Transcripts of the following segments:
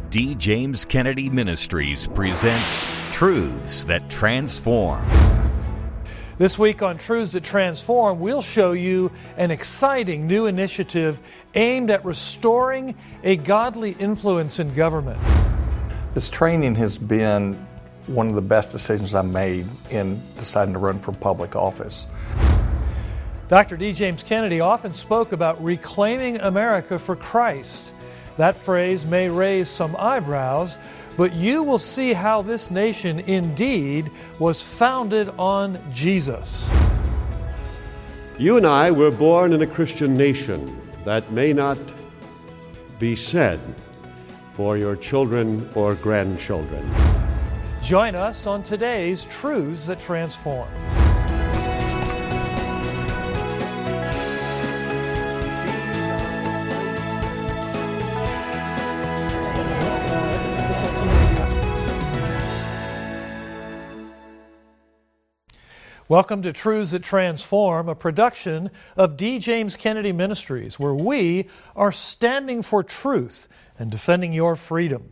D. James Kennedy Ministries presents Truths That Transform. This week on Truths That Transform, we'll show you an exciting new initiative aimed at restoring a godly influence in government. This training has been one of the best decisions I've made in deciding to run for public office. Dr. D. James Kennedy often spoke about reclaiming America for Christ. That phrase may raise some eyebrows, but you will see how this nation indeed was founded on Jesus. You and I were born in a Christian nation. That may not be said for your children or grandchildren. Join us on today's Truths That Transform. Welcome to Truths That Transform, a production of D. James Kennedy Ministries, where we are standing for truth and defending your freedom.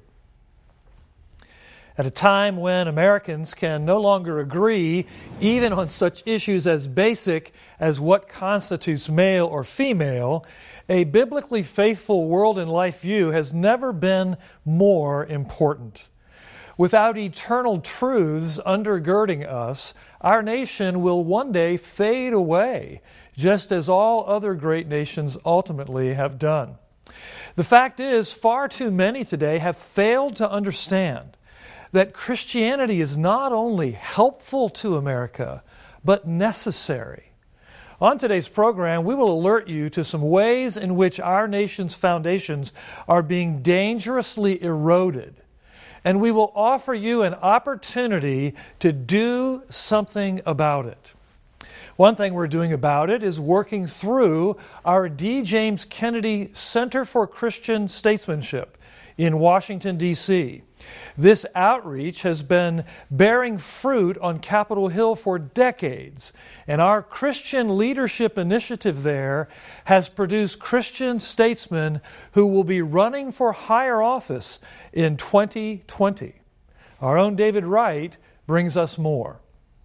At a time when Americans can no longer agree even on such issues as basic as what constitutes male or female, a biblically faithful world and life view has never been more important. Without eternal truths undergirding us, our nation will one day fade away, just as all other great nations ultimately have done. The fact is, far too many today have failed to understand that Christianity is not only helpful to America, but necessary. On today's program, we will alert you to some ways in which our nation's foundations are being dangerously eroded. And we will offer you an opportunity to do something about it. One thing we're doing about it is working through our D. James Kennedy Center for Christian Statesmanship in Washington, D.C. This outreach has been bearing fruit on Capitol Hill for decades, and our Christian leadership initiative there has produced Christian statesmen who will be running for higher office in 2020. Our own David Wright brings us more.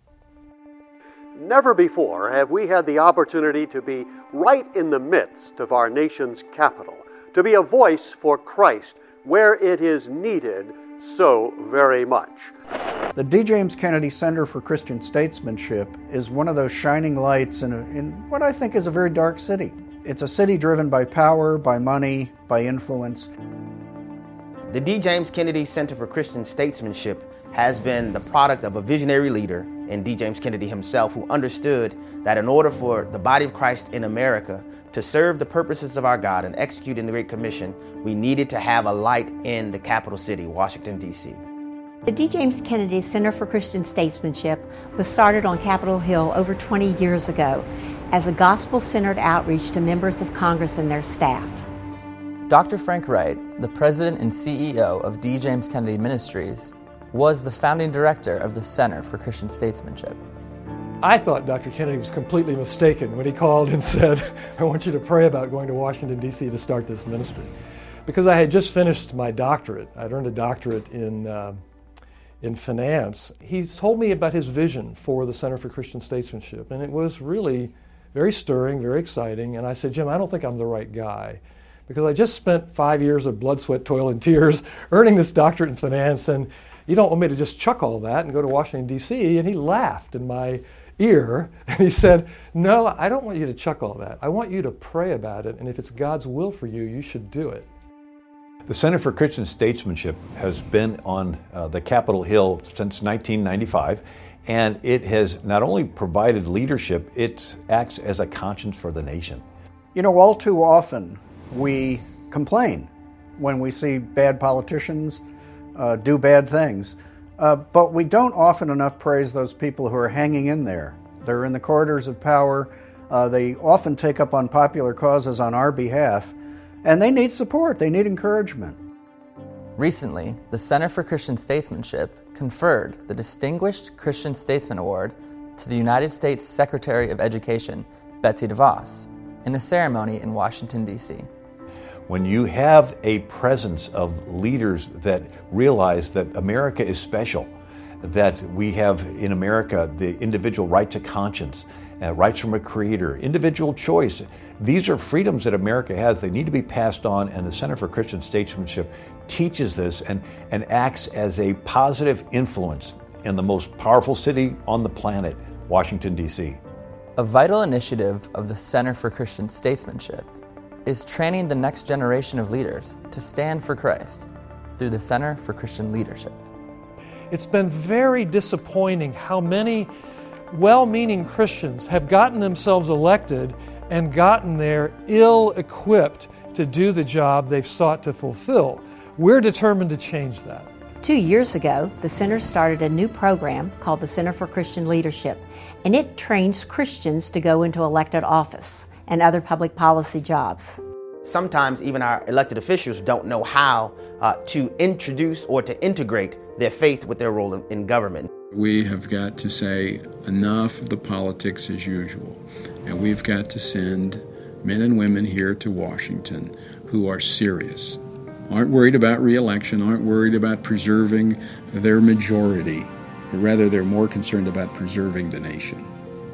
Never before have we had the opportunity to be right in the midst of our nation's capital, to be a voice for Christ where it is needed so very much. The D. James Kennedy Center for Christian Statesmanship is one of those shining lights in what I think is a very dark city. It's a city driven by power, by money, by influence. The D. James Kennedy Center for Christian Statesmanship has been the product of a visionary leader in D. James Kennedy himself, who understood that in order for the body of Christ in America to serve the purposes of our God and execute in the Great Commission, we needed to have a light in the capital city, Washington, D.C. The D. James Kennedy Center for Christian Statesmanship was started on Capitol Hill over 20 years ago as a gospel-centered outreach to members of Congress and their staff. Dr. Frank Wright, the president and CEO of D. James Kennedy Ministries, was the founding director of the Center for Christian Statesmanship. I thought Dr. Kennedy was completely mistaken when he called and said, I want you to pray about going to Washington, D.C. to start this ministry. Because I had just finished my doctorate. I'd earned a doctorate in finance. He told me about his vision for the Center for Christian Statesmanship, and it was really very stirring, very exciting. And I said, Jim, I don't think I'm the right guy, because I just spent 5 years of blood, sweat, toil, and tears earning this doctorate in finance, and you don't want me to just chuck all that and go to Washington, D.C. And he laughed in my ear, and he said, no, I don't want you to chuck all that. I want you to pray about it, and if it's God's will for you, you should do it. The Center for Christian Statesmanship has been on the Capitol Hill since 1995, and it has not only provided leadership, it acts as a conscience for the nation. You know, all too often we complain when we see bad politicians do bad things. But we don't often enough praise those people who are hanging in there. They're in the corridors of power. They often take up unpopular causes on our behalf, and they need support. They need encouragement. Recently, the Center for Christian Statesmanship conferred the Distinguished Christian Statesman Award to the United States Secretary of Education, Betsy DeVos, in a ceremony in Washington, D.C. when you have a presence of leaders that realize that America is special, that we have in America the individual right to conscience, rights from a creator, individual choice. These are freedoms that America has. They need to be passed on, and the Center for Christian Statesmanship teaches this and acts as a positive influence in the most powerful city on the planet, Washington, D.C. A vital initiative of the Center for Christian Statesmanship is training the next generation of leaders to stand for Christ through the Center for Christian Leadership. It's been very disappointing how many well-meaning Christians have gotten themselves elected and gotten there ill-equipped to do the job they've sought to fulfill. We're determined to change that. 2 years ago, the Center started a new program called the Center for Christian Leadership, and it trains Christians to go into elected office and other public policy jobs. Sometimes even our elected officials don't know how to introduce or to integrate their faith with their role in government. We have got to say enough of the politics as usual, and we've got to send men and women here to Washington who are serious, aren't worried about re-election, aren't worried about preserving their majority, but rather they're more concerned about preserving the nation.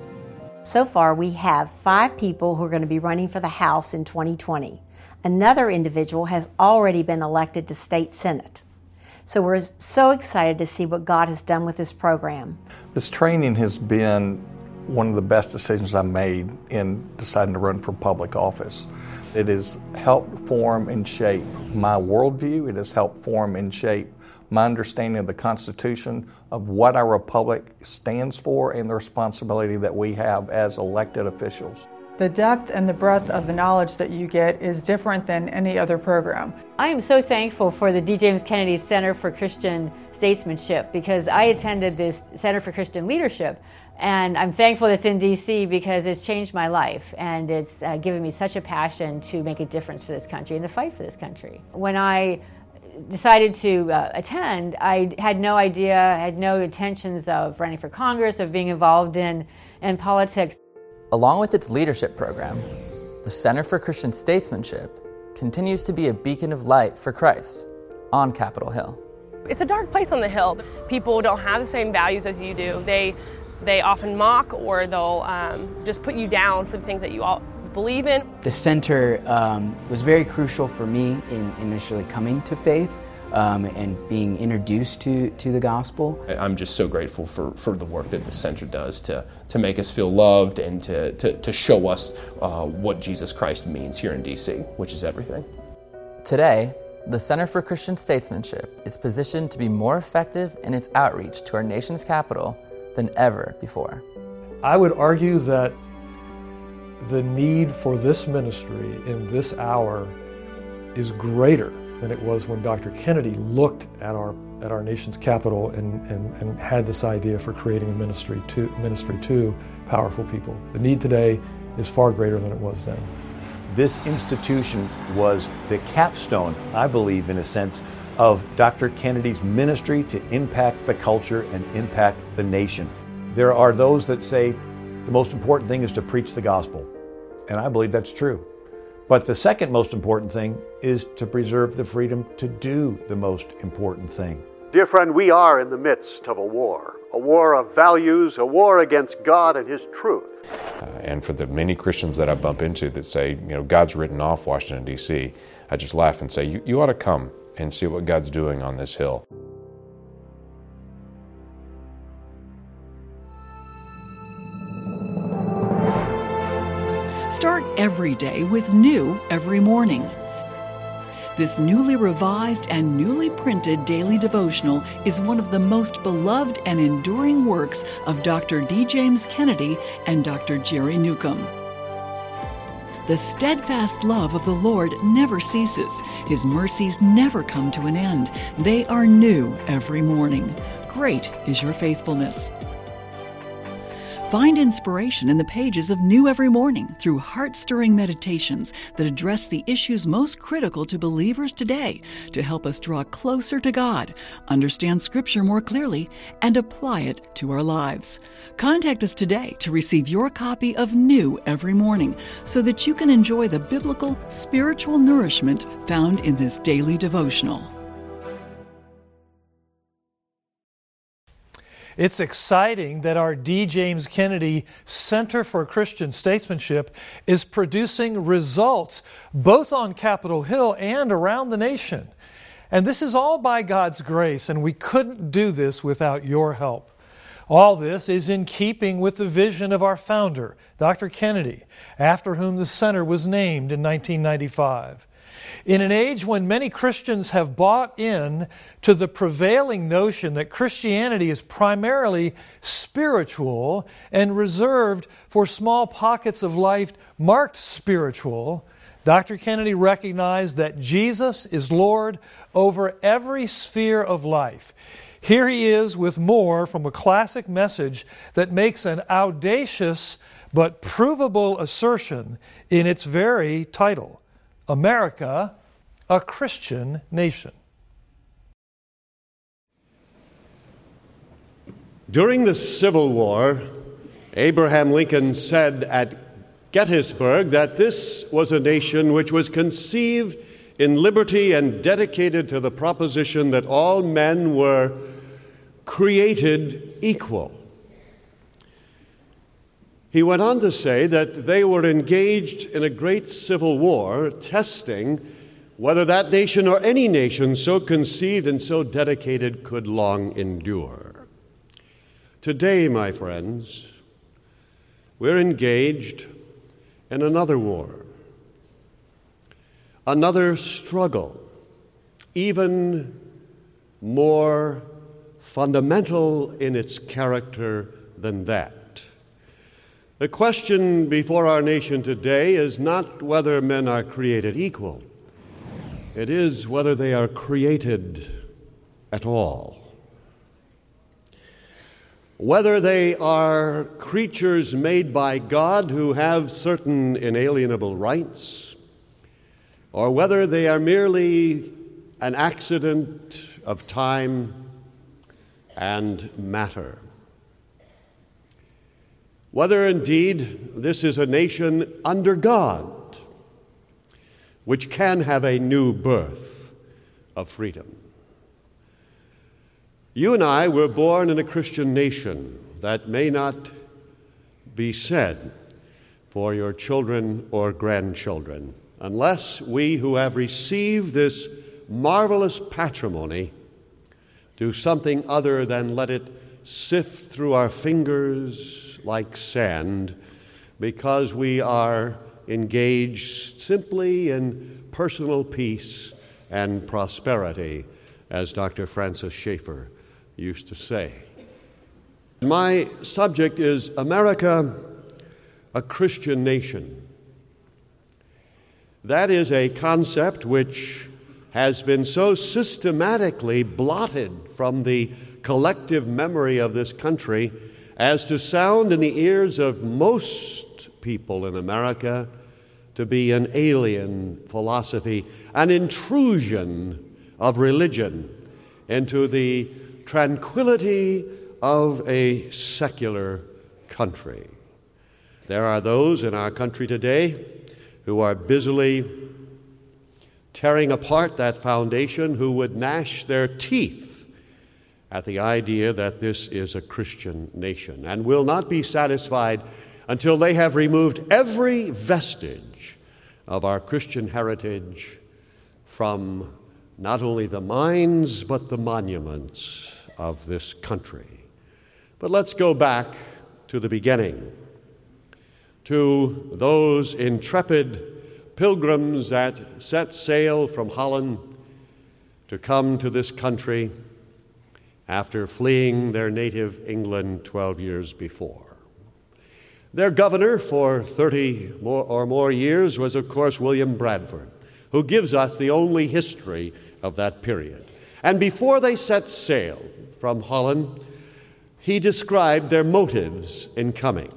So far, we have 5 people who are going to be running for the House in 2020. Another individual has already been elected to state senate. So we're so excited to see what God has done with this program. This training has been one of the best decisions I made in deciding to run for public office. It has helped form and shape my worldview. It has helped form and shape my understanding of the Constitution, of what our republic stands for, and the responsibility that we have as elected officials. The depth and the breadth of the knowledge that you get is different than any other program. I am so thankful for the D. James Kennedy Center for Christian Statesmanship because I attended this Center for Christian Leadership, and I'm thankful it's in D.C. because it's changed my life and it's given me such a passion to make a difference for this country and to fight for this country. When I decided to attend, I had no idea, had no intentions of running for Congress, of being involved in politics. Along with its leadership program, the Center for Christian Statesmanship continues to be a beacon of light for Christ on Capitol Hill. It's a dark place on the Hill. People don't have the same values as you do. They often mock or they'll just put you down for the things that you all believe in. The center was very crucial for me in initially coming to faith. And being introduced to the gospel. I'm just so grateful for the work that the center does to make us feel loved and to show us what Jesus Christ means here in D.C., which is everything. Today, the Center for Christian Statesmanship is positioned to be more effective in its outreach to our nation's capital than ever before. I would argue that the need for this ministry in this hour is greater than it was when Dr. Kennedy looked at our nation's capital and had this idea for creating a ministry to powerful people. The need today is far greater than it was then. This institution was the capstone, I believe, in a sense, of Dr. Kennedy's ministry to impact the culture and impact the nation. There are those that say the most important thing is to preach the gospel, and I believe that's true. But the second most important thing is to preserve the freedom to do the most important thing. Dear friend, we are in the midst of a war of values, a war against God and His truth. And for the many Christians that I bump into that say, God's written off Washington, D.C., I just laugh and say, you ought to come and see what God's doing on this Hill. Start every day with new every morning. This newly revised and newly printed daily devotional is one of the most beloved and enduring works of Dr. D. James Kennedy and Dr. Jerry Newcomb. The steadfast love of the Lord never ceases. His mercies never come to an end. They are new every morning. Great is your faithfulness. Find inspiration in the pages of New Every Morning through heart-stirring meditations that address the issues most critical to believers today to help us draw closer to God, understand Scripture more clearly, and apply it to our lives. Contact us today to receive your copy of New Every Morning so that you can enjoy the biblical, spiritual nourishment found in this daily devotional. It's exciting that our D. James Kennedy Center for Christian Statesmanship is producing results both on Capitol Hill and around the nation. And this is all by God's grace, and we couldn't do this without your help. All this is in keeping with the vision of our founder, Dr. Kennedy, after whom the center was named in 1995. In an age when many Christians have bought in to the prevailing notion that Christianity is primarily spiritual and reserved for small pockets of life marked spiritual, Dr. Kennedy recognized that Jesus is Lord over every sphere of life. Here he is with more from a classic message that makes an audacious but provable assertion in its very title: America, a Christian nation. During the Civil War, Abraham Lincoln said at Gettysburg that this was a nation which was conceived in liberty and dedicated to the proposition that all men were created equal. He went on to say that they were engaged in a great civil war, testing whether that nation or any nation so conceived and so dedicated could long endure. Today, my friends, we're engaged in another war, another struggle, even more fundamental in its character than that. The question before our nation today is not whether men are created equal. It is whether they are created at all. Whether they are creatures made by God who have certain inalienable rights, or whether they are merely an accident of time and matter. Whether indeed this is a nation under God, which can have a new birth of freedom. You and I were born in a Christian nation. That may not be said for your children or grandchildren, unless we who have received this marvelous patrimony do something other than let it sift through our fingers like sand, because we are engaged simply in personal peace and prosperity, as Dr. Francis Schaeffer used to say. My subject is America, a Christian nation. That is a concept which has been so systematically blotted from the collective memory of this country as to sound in the ears of most people in America to be an alien philosophy, an intrusion of religion into the tranquility of a secular country. There are those in our country today who are busily tearing apart that foundation, who would gnash their teeth at the idea that this is a Christian nation, and will not be satisfied until they have removed every vestige of our Christian heritage from not only the minds but the monuments of this country. But let's go back to the beginning, to those intrepid pilgrims that set sail from Holland to come to this country after fleeing their native England 12 years before. Their governor for 30 or more years was, of course, William Bradford, who gives us the only history of that period. And before they set sail from Holland, he described their motives in coming.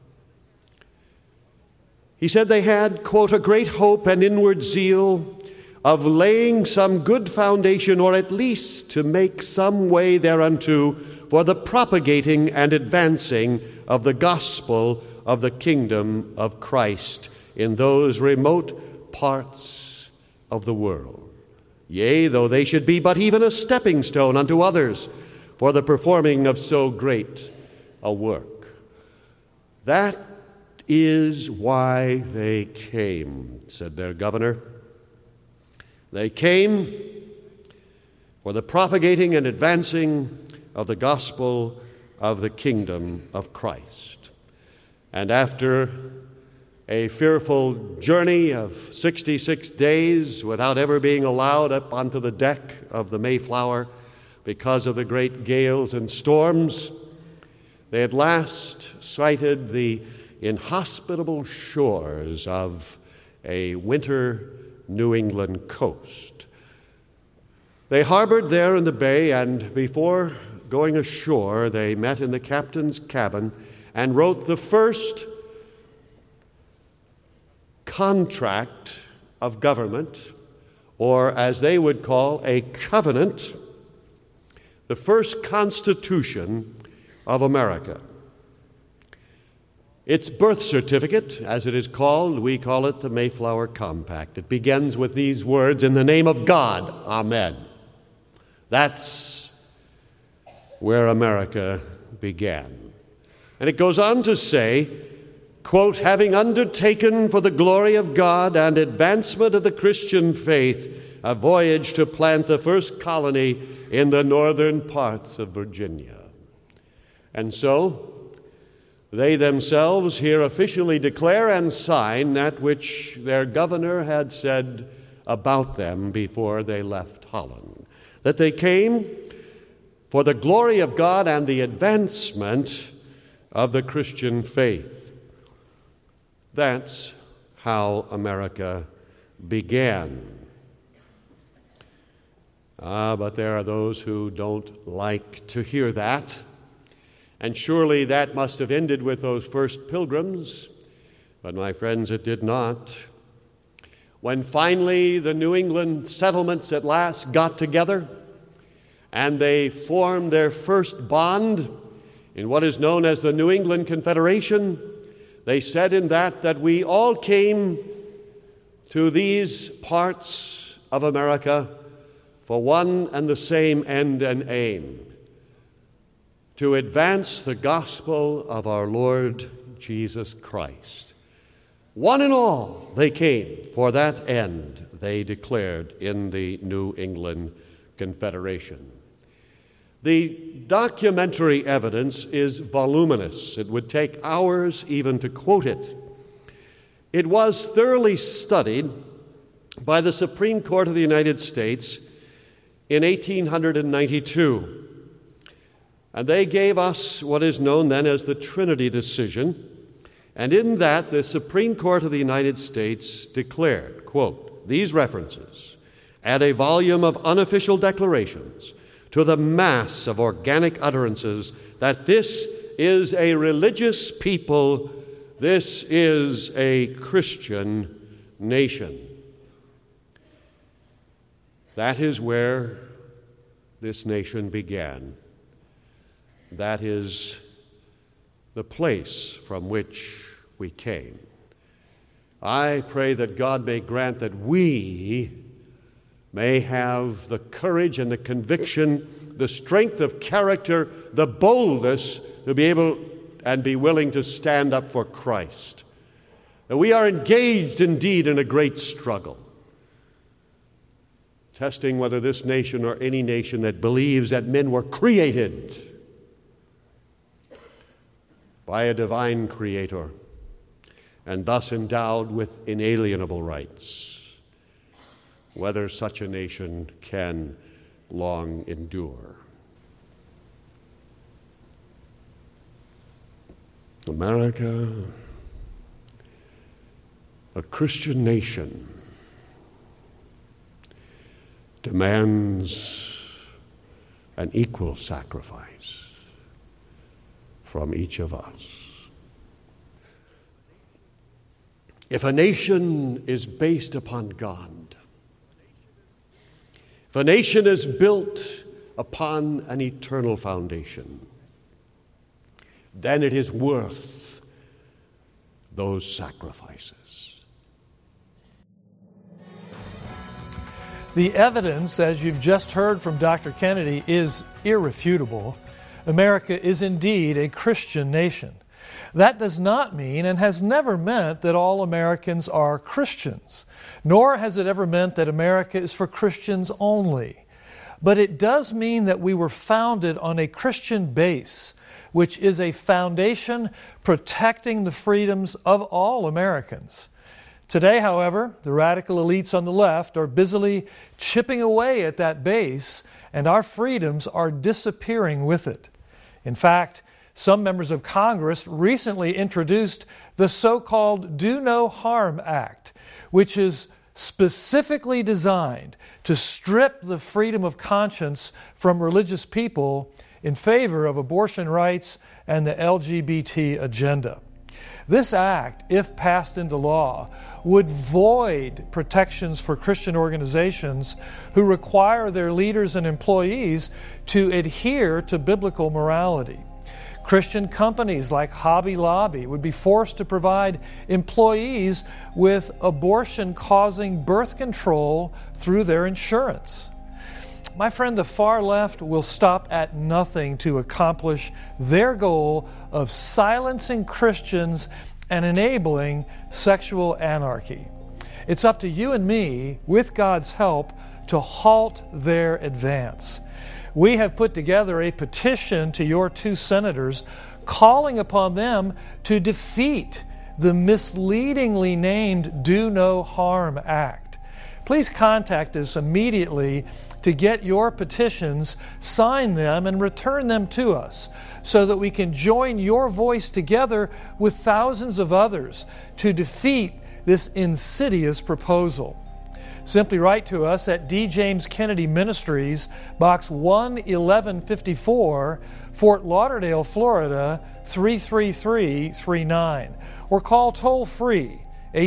He said they had, quote, a great hope and inward zeal of laying some good foundation, or at least to make some way thereunto for the propagating and advancing of the gospel of the kingdom of Christ in those remote parts of the world. Yea, though they should be but even a stepping stone unto others for the performing of so great a work. That is why they came, said their governor. They came for the propagating and advancing of the gospel of the kingdom of Christ. And after a fearful journey of 66 days without ever being allowed up onto the deck of the Mayflower because of the great gales and storms, they at last sighted the inhospitable shores of a winter New England coast. They harbored there in the bay, and before going ashore, they met in the captain's cabin and wrote the first contract of government, or as they would call a covenant, the first Constitution of America. Its birth certificate, as it is called, we call it the Mayflower Compact. It begins with these words, "In the name of God, Amen." That's where America began. And it goes on to say, quote, "Having undertaken for the glory of God and advancement of the Christian faith a voyage to plant the first colony in the northern parts of Virginia." And so, they themselves here officially declare and sign that which their governor had said about them before they left Holland, that they came for the glory of God and the advancement of the Christian faith. That's how America began. But there are those who don't like to hear that. And surely that must have ended with those first pilgrims. But my friends, it did not. When finally the New England settlements at last got together and they formed their first bond in what is known as the New England Confederation, they said in that we all came to these parts of America for one and the same end and aim: to advance the gospel of our Lord Jesus Christ. One and all, they came for that end, they declared in the New England Confederation. The documentary evidence is voluminous. It would take hours even to quote it. It was thoroughly studied by the Supreme Court of the United States in 1892. And they gave us what is known then as the Trinity decision. And in that, the Supreme Court of the United States declared, quote, "These references add a volume of unofficial declarations to the mass of organic utterances that this is a religious people, this is a Christian nation." That is where this nation began. That is the place from which we came. I pray that God may grant that we may have the courage and the conviction, the strength of character, the boldness to be able and be willing to stand up for Christ. That we are engaged indeed in a great struggle, testing whether this nation or any nation that believes that men were created by a divine creator and thus endowed with inalienable rights, whether such a nation can long endure. America, a Christian nation, demands an equal sacrifice. from each of us. If a nation is based upon God, if a nation is built upon an eternal foundation, then it is worth those sacrifices. The evidence, as you've just heard from Dr. Kennedy, is irrefutable. America is indeed a Christian nation. That does not mean and has never meant that all Americans are Christians, nor has it ever meant that America is for Christians only. But it does mean that we were founded on a Christian base, which is a foundation protecting the freedoms of all Americans. Today, however, the radical elites on the left are busily chipping away at that base, and our freedoms are disappearing with it. In fact, some members of Congress recently introduced the so-called Do No Harm Act, which is specifically designed to strip the freedom of conscience from religious people in favor of abortion rights and the LGBT agenda. This act, if passed into law, would void protections for Christian organizations who require their leaders and employees to adhere to biblical morality. Christian companies like Hobby Lobby would be forced to provide employees with abortion-causing birth control through their insurance. My friend, the far left will stop at nothing to accomplish their goal of silencing Christians and enabling sexual anarchy. It's up to you and me, with God's help, to halt their advance. We have put together a petition to your two senators calling upon them to defeat the misleadingly named Do No Harm Act. Please contact us immediately to get your petitions, sign them, and return them to us so that we can join your voice together with thousands of others to defeat this insidious proposal. Simply write to us at D. James Kennedy Ministries, Box 11154, Fort Lauderdale, Florida 33339, or call toll-free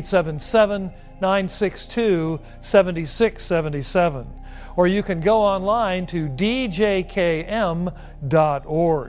877-962-7677, or you can go online to djkm.org.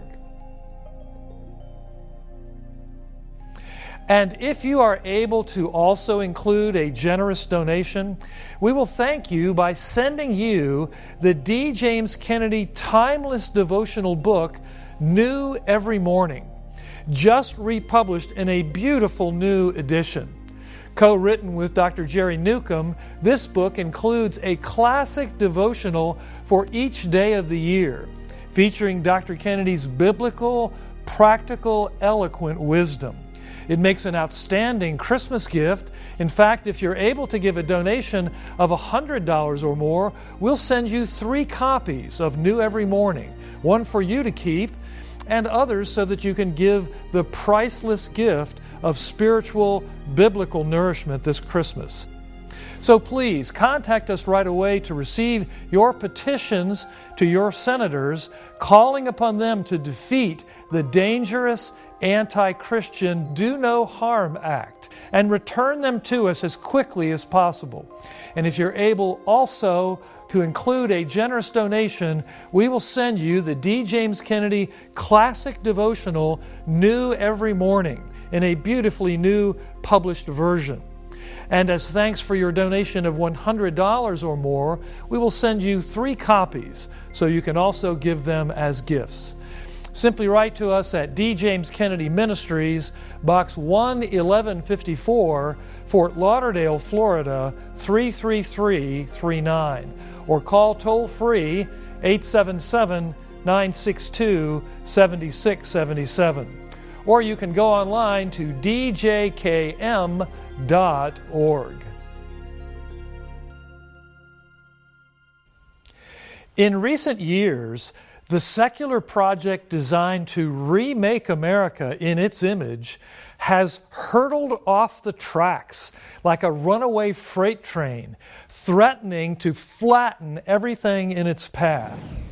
And if you are able to also include a generous donation, we will thank you by sending you the D. James Kennedy Timeless Devotional book, New Every Morning, just republished in a beautiful new edition. Co-written with Dr. Jerry Newcomb, this book includes a classic devotional for each day of the year, featuring Dr. Kennedy's biblical, practical, eloquent wisdom. It makes an outstanding Christmas gift. In fact, if you're able to give a donation of $100 or more, we'll send you 3 copies of New Every Morning, one for you to keep, and others so that you can give the priceless gift of spiritual, biblical nourishment this Christmas. So please contact us right away to receive your petitions to your senators, calling upon them to defeat the dangerous anti-Christian Do No Harm Act and return them to us as quickly as possible. And if you're able also to include a generous donation, we will send you the D. James Kennedy Classic Devotional New Every Morning in a beautifully new published version. And as thanks for your donation of $100 or more, we will send you 3 copies so you can also give them as gifts. Simply write to us at D. James Kennedy Ministries, Box 11154, Fort Lauderdale, Florida 33339, or call toll-free 877-962-7677. Or you can go online to djkm.org. In recent years, the secular project designed to remake America in its image has hurtled off the tracks like a runaway freight train, threatening to flatten everything in its path.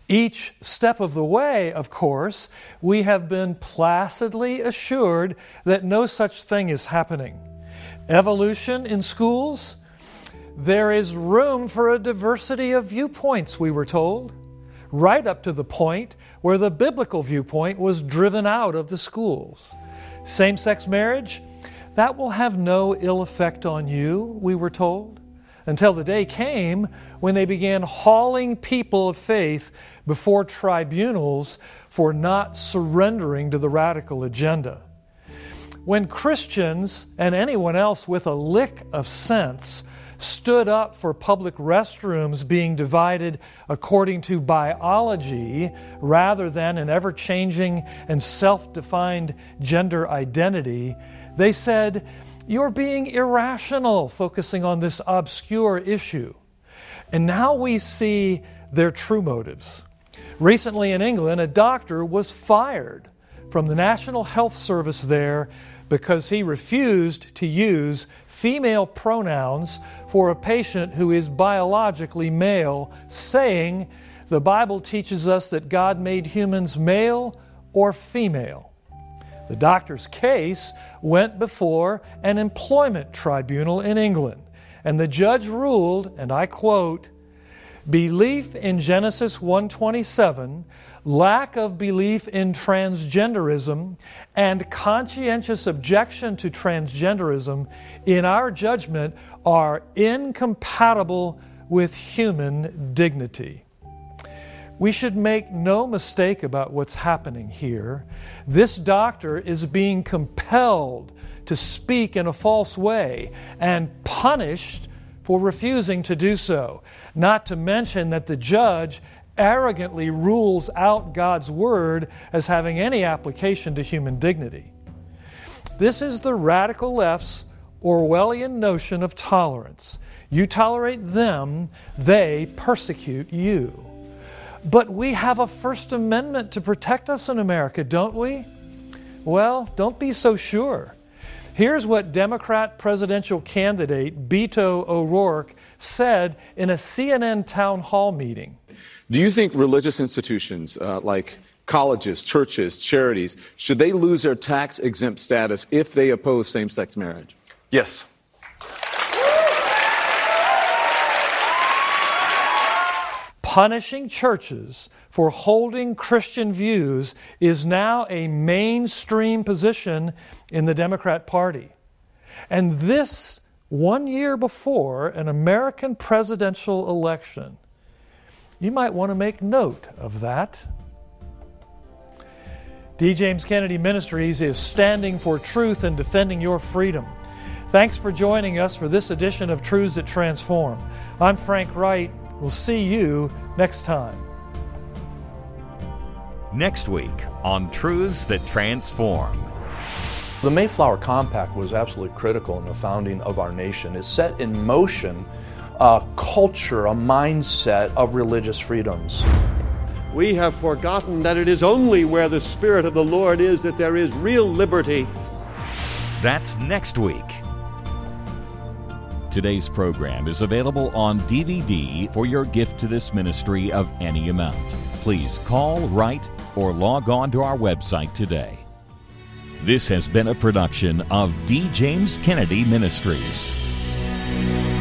Each step of the way, of course, we have been placidly assured that no such thing is happening. Evolution in schools? There is room for a diversity of viewpoints, we were told, right up to the point where the biblical viewpoint was driven out of the schools. Same-sex marriage? That will have no ill effect on you, we were told, until the day came when they began hauling people of faith before tribunals for not surrendering to the radical agenda. When Christians and anyone else with a lick of sense stood up for public restrooms being divided according to biology rather than an ever-changing and self-defined gender identity, they said, "You're being irrational, focusing on this obscure issue." And now we see their true motives. Recently in England, a doctor was fired from the National Health Service there because he refused to use female pronouns for a patient who is biologically male, saying the Bible teaches us that God made humans male or female. The doctor's case went before an employment tribunal in England, and the judge ruled, and I quote, "Belief in Genesis 1:27, lack of belief in transgenderism, and conscientious objection to transgenderism, in our judgment, are incompatible with human dignity." We should make no mistake about what's happening here. This doctor is being compelled to speak in a false way and punished for refusing to do so, not to mention that the judge arrogantly rules out God's Word as having any application to human dignity. This is the radical left's Orwellian notion of tolerance. You tolerate them, they persecute you. But we have a First Amendment to protect us in America, don't we? Well, don't be so sure. Here's what Democrat presidential candidate Beto O'Rourke said in a CNN town hall meeting. Do you think religious institutions like colleges, churches, charities, should they lose their tax-exempt status if they oppose same-sex marriage? Yes. Punishing churches for holding Christian views is now a mainstream position in the Democrat Party. And this 1 year before an American presidential election. You might want to make note of that. D. James Kennedy Ministries is standing for truth and defending your freedom. Thanks for joining us for this edition of Truths That Transform. I'm Frank Wright. We'll see you next time. Next week on Truths That Transform. The Mayflower Compact was absolutely critical in the founding of our nation. It set in motion a culture, a mindset of religious freedoms. We have forgotten that it is only where the Spirit of the Lord is that there is real liberty. That's next week. Today's program is available on DVD for your gift to this ministry of any amount. Please call, write, or log on to our website today. This has been a production of D. James Kennedy Ministries.